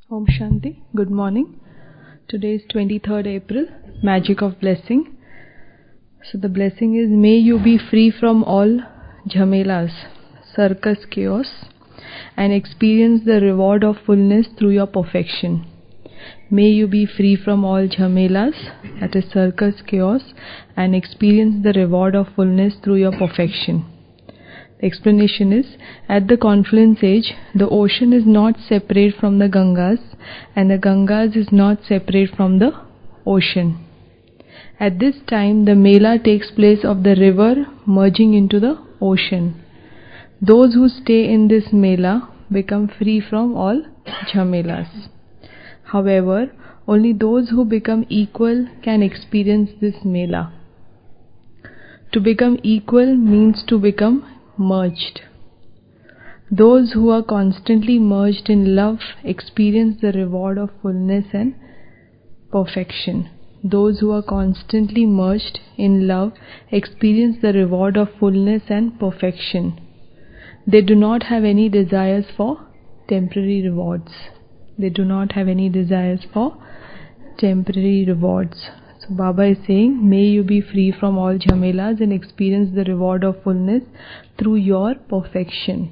Om Shanti. Good morning. Today is 23rd April, Magic of Blessing. So the blessing is, may you be free from all jhamelas, circus chaos, and experience the reward of fullness through your perfection. May you be free from all jhamelas, that is circus chaos, and experience the reward of fullness through your perfection. The explanation is, at the confluence age, the ocean is not separate from the Gangas and the Gangas is not separate from the ocean. At this time, the Mela takes place of the river merging into the ocean. Those who stay in this Mela become free from all jhamelas. However, only those who become equal can experience this Mela. To become equal means to become merged. Those who are constantly merged in love experience the reward of fullness and perfection. Those who are constantly merged in love experience the reward of fullness and perfection. They do not have any desires for temporary rewards. They do not have any desires for temporary rewards. So Baba is saying, may you be free from all jhamelas and experience the reward of fullness through your perfection.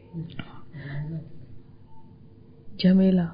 Jhamela.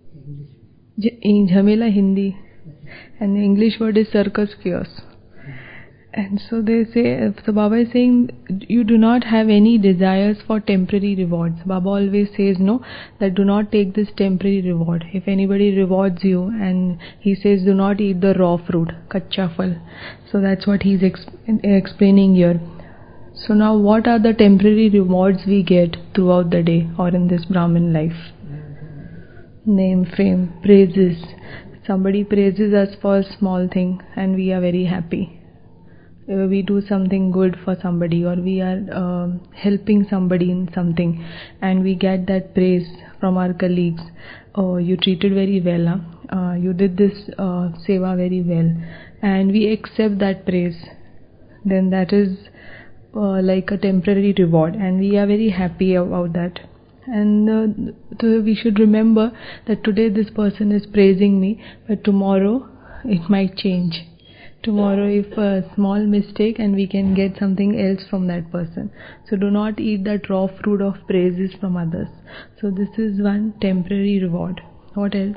Jhamela Hindi. And the English word is circus chaos. And so they say, so Baba is saying, you do not have any desires for temporary rewards. Baba always says, no, that do not take this temporary reward. If anybody rewards you and he says, do not eat the raw fruit, kacha phal. So that's what he's explaining here. So now what are the temporary rewards we get throughout the day or in this Brahmin life? Name, fame, praises. Somebody praises us for a small thing and we are very happy. We do something good for somebody or we are helping somebody in something and we get that praise from our colleagues. Oh, you treated very well, huh? You did this seva very well, and we accept that praise. Then that is like a temporary reward and we are very happy about that. And so we should remember that today this person is praising me, but tomorrow it might change. Tomorrow if a small mistake and we can get something else from that person. So do not eat that raw fruit of praises from others. So this is one temporary reward. What else?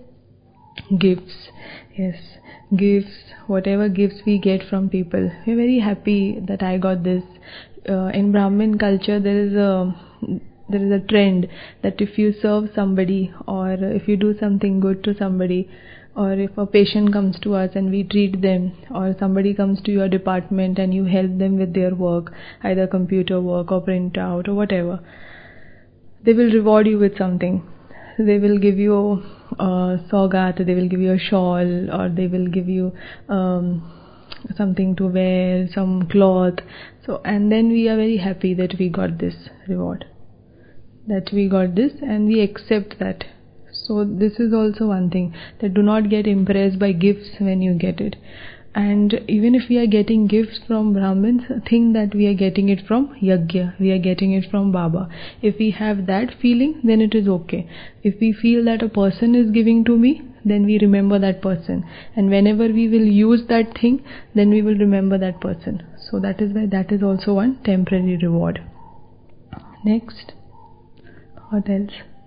Gifts. Yes, gifts. Whatever gifts we get from people. We're very happy that I got this. In Brahmin culture there is a trend that if you serve somebody or if you do something good to somebody, or if a patient comes to us and we treat them, or somebody comes to your department and you help them with their work, either computer work or print out or whatever, they will reward you with something. They will give you a saugat, they will give you a shawl, or they will give you something to wear, some cloth. So, and then we are very happy that we got this reward, that we got this, and we accept that. So this is also one thing, that do not get impressed by gifts when you get it. And even if we are getting gifts from Brahmins, think that we are getting it from Yajna, we are getting it from Baba. If we have that feeling, then it is okay. If we feel that a person is giving to me, then we remember that person. And whenever we will use that thing, then we will remember that person. So that is why that is also one temporary reward. Next. What else?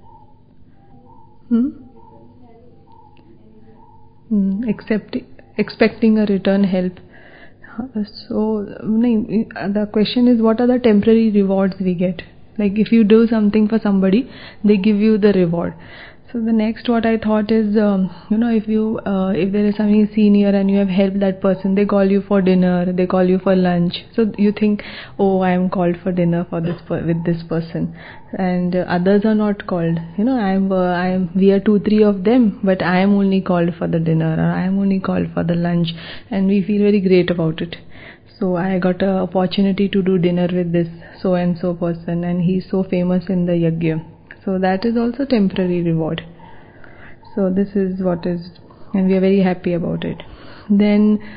Expecting a return help. So the question is, what are the temporary rewards we get? Like if you do something for somebody, they give you the reward. So the next what I thought is, if there is somebody senior and you have helped that person, they call you for dinner, they call you for lunch. So you think, oh, I am called for dinner for this with this person, and others are not called. We are 2-3 of them, but I am only called for the dinner, or I am only called for the lunch, and we feel very great about it. So I got an opportunity to do dinner with this so and so person, and he's so famous in the yajna. So that is also temporary reward. So this is what is, and we are very happy about it. Then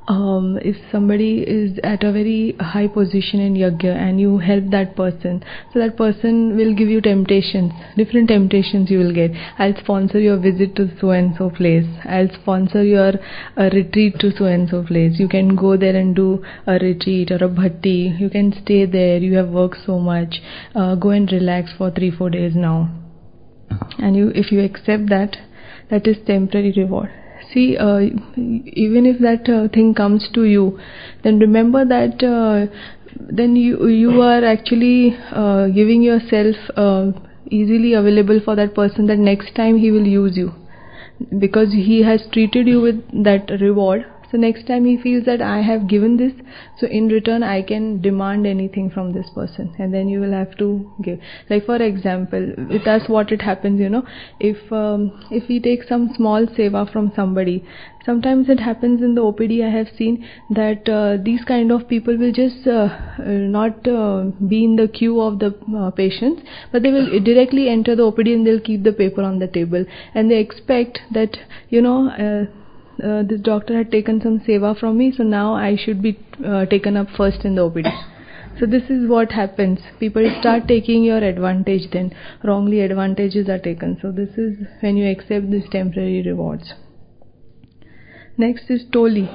if somebody is at a very high position in yajna and you help that person, so that person will give you temptations, different temptations you will get. I'll sponsor your visit to so and so place. I'll sponsor your retreat to so and so place. You can go there and do a retreat or a bhatti. You can stay there. You have worked so much. Go and relax for 3-4 days now. And if you accept that, that is temporary reward. See, even if that thing comes to you, then remember that then you are actually giving yourself easily available for that person, that next time he will use you, because he has treated you with that reward. So next time he feels that I have given this, so in return I can demand anything from this person, and then you will have to give. Like for example, with us what it happens, if we take some small seva from somebody, sometimes it happens in the OPD. I have seen that these kind of people will just not be in the queue of the patients, but they will directly enter the OPD and they'll keep the paper on the table, and they expect that this doctor had taken some seva from me, so now I should be taken up first in the OPD. So this is what happens. People start taking your advantage, then wrongly advantages are taken. So this is when you accept these temporary rewards. Next is toli.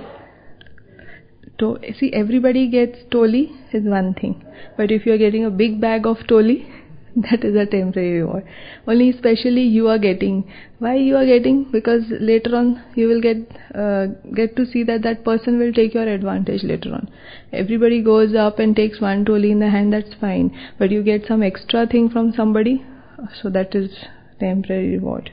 See, everybody gets toli is one thing, but if you are getting a big bag of toli, that is a temporary reward. Only especially you are getting. Why you are getting? Because later on you will get to see that person will take your advantage later on. Everybody goes up and takes one toli in the hand, that's fine. But you get some extra thing from somebody, so that is temporary reward.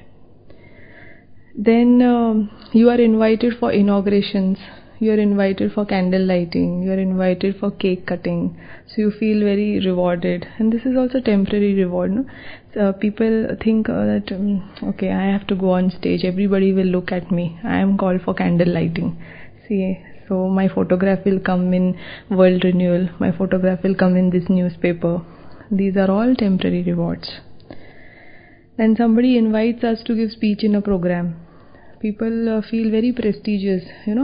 Then you are invited for inaugurations. You are invited for candle lighting, you are invited for cake cutting, so you feel very rewarded, and this is also temporary reward. No? So people think that okay, I have to go on stage, everybody will look at me, I am called for candle lighting. See, so my photograph will come in World Renewal, my photograph will come in this newspaper. These are all temporary rewards. Then somebody invites us to give speech in a program. People feel very prestigious,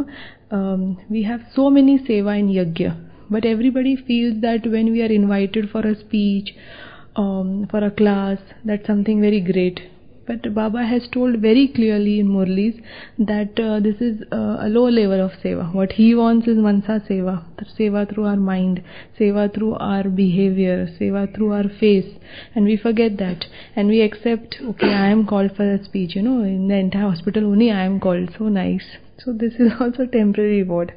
we have so many seva in yajna, but everybody feels that when we are invited for a speech, for a class, that's something very great. But Baba has told very clearly in Murlis that this is a low level of seva. What he wants is mansa seva, seva through our mind, seva through our behavior, seva through our face, and we forget that, and we accept, okay, I am called for a speech, in the entire hospital only I am called, so nice. So this is also temporary reward.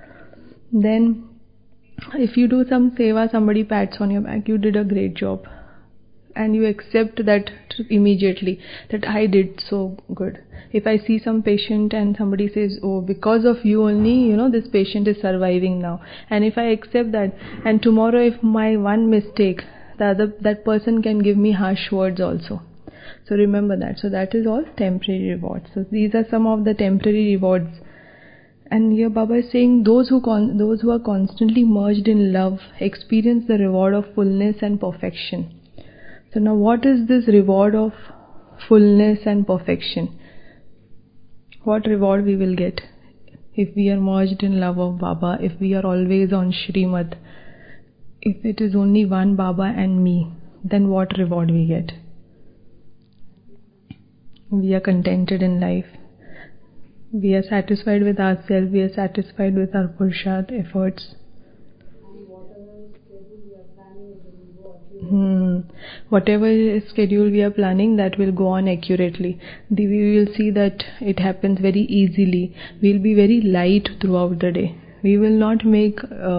Then if you do some seva, somebody pats on your back, you did a great job, and you accept that immediately, that I did so good. If I see some patient and somebody says, oh, because of you only, this patient is surviving now, and if I accept that, and tomorrow if my one mistake, that person can give me harsh words also. So remember that. So that is all temporary rewards. So these are some of the temporary rewards. And here Baba is saying those who are constantly merged in love experience the reward of fullness and perfection. So now what is this reward of fullness and perfection? What reward we will get if we are merged in love of Baba, if we are always on Shrimad, if it is only one Baba and me, then what reward we get? We are contented in life. We are satisfied with ourselves. We are satisfied with our Purusharth efforts. Whatever schedule we are planning, that will go on accurately. We will see that it happens very easily. We will be very light throughout the day. We will not make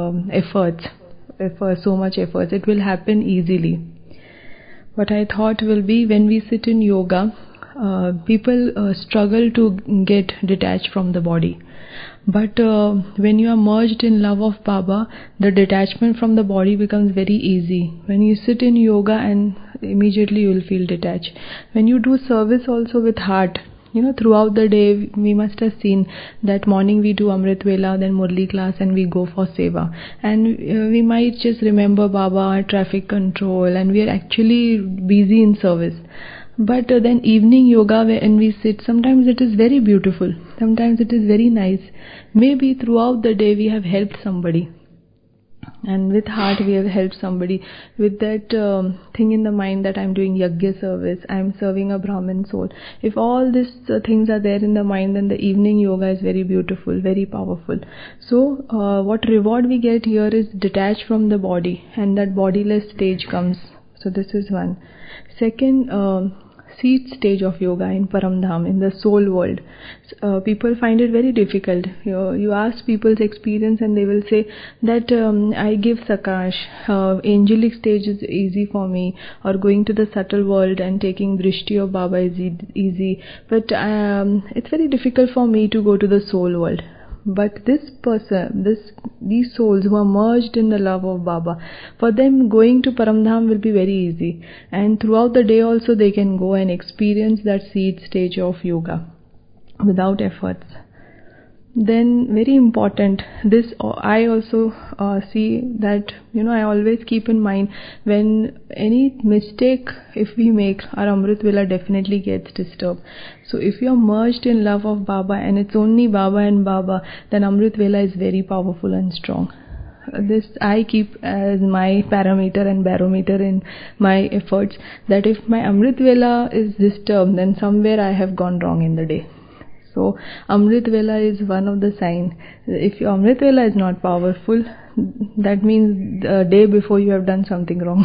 so much efforts. It will happen easily. What I thought will be, when we sit in yoga, people struggle to get detached from the body. But when you are merged in love of Baba, the detachment from the body becomes very easy. When you sit in yoga, and immediately you will feel detached. When you do service also with heart, throughout the day, we must have seen that morning we do Amrit Vela, then Murli class, and we go for seva. And we might just remember Baba, traffic control, and we are actually busy in service. But then evening yoga, when we sit, sometimes it is very beautiful, sometimes it is very nice. Maybe throughout the day we have helped somebody, and with heart we have helped somebody, with that thing in the mind that I'm doing yajna service, I'm serving a Brahmin soul. If all these things are there in the mind, then the evening yoga is very beautiful, very powerful. So what reward we get here is detached from the body, and that bodiless stage comes. So this is one. Second, seed stage of yoga in Paramdham, in the soul world. People find it very difficult. You ask people's experience and they will say that I give sakash, angelic stage is easy for me, or going to the subtle world and taking drishti of Baba is easy, but it's very difficult for me to go to the soul world. But this person, these souls who are merged in the love of Baba, for them going to Paramdham will be very easy. And throughout the day also they can go and experience that seed stage of yoga without efforts. Then very important, this I also see that, I always keep in mind, when any mistake if we make, our Amrit Vela definitely gets disturbed. So if you are merged in love of Baba and it's only Baba and Baba, then Amrit Vela is very powerful and strong. This I keep as my parameter and barometer in my efforts, that if my Amrit Vela is disturbed, then somewhere I have gone wrong in the day. So Amrit Vela is one of the signs. If your Amrit Vela is not powerful, that means the day before you have done something wrong.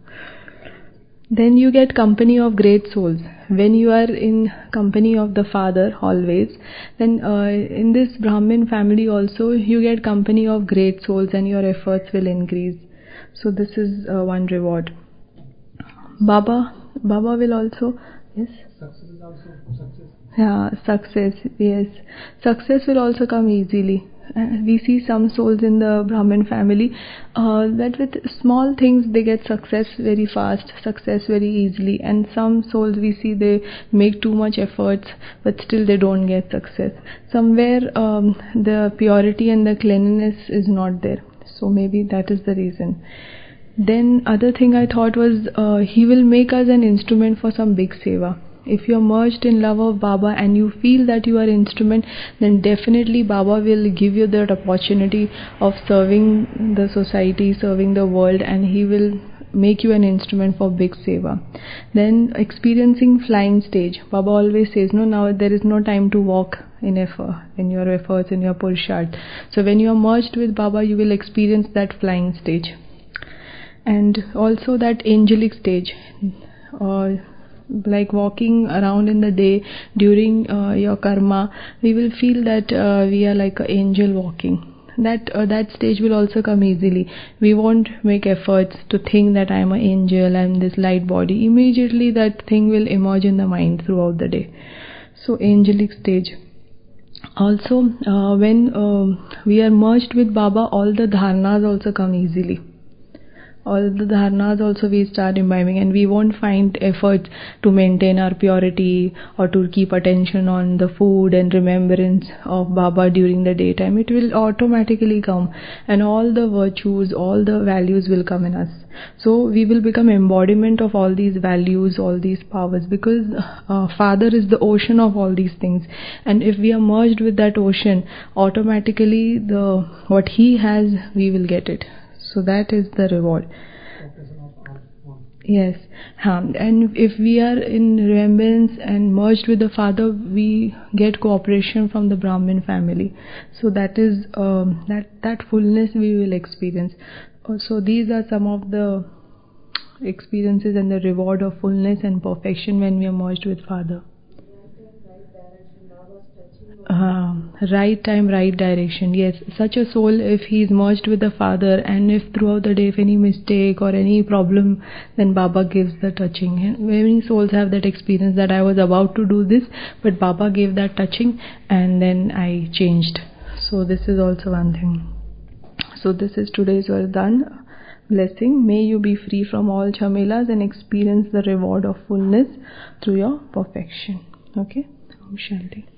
Then you get company of great souls. When you are in company of the Father always, then in this Brahmin family also you get company of great souls and your efforts will increase. So this is one reward. Baba will also, yes? Success is also success. Yeah, success, yes. Success will also come easily. We see some souls in the Brahmin family that with small things they get success very fast, success very easily. And some souls we see they make too much efforts but still they don't get success. Somewhere the purity and the cleanliness is not there. So maybe that is the reason. Then other thing I thought was he will make us an instrument for some big seva. If you are merged in love of Baba and you feel that you are an instrument, then definitely Baba will give you that opportunity of serving the society, serving the world, and he will make you an instrument for big seva. Then experiencing flying stage. Baba always says, no, now there is no time to walk in your efforts, in your purusharth. So when you are merged with Baba, you will experience that flying stage. And also that angelic stage, like walking around in the day during your karma, we will feel that we are like an angel walking. That stage will also come easily. We won't make efforts to think that I am an angel, I am this light body. Immediately that thing will emerge in the mind throughout the day. So angelic stage. Also when we are merged with Baba, all the dharnas also come easily. All the dharnas also we start imbibing, and we won't find effort to maintain our purity or to keep attention on the food and remembrance of Baba during the daytime. It will automatically come, and all the virtues, all the values will come in us. So we will become embodiment of all these values, all these powers, because Father is the ocean of all these things, and if we are merged with that ocean, automatically what he has, we will get it. So that is the reward. Yes. And if we are in remembrance and merged with the Father, we get cooperation from the Brahmin family. So that is that fullness we will experience. So these are some of the experiences and the reward of fullness and perfection when we are merged with Father. Right time, right direction. Yes, such a soul, if he is merged with the Father, and if throughout the day, if any mistake or any problem, then Baba gives the touching. Many souls have that experience that I was about to do this, but Baba gave that touching, and then I changed. So this is also one thing. So this is today's Vardhan blessing. May you be free from all jhamelas and experience the reward of fullness through your perfection. Okay? Om Shanti.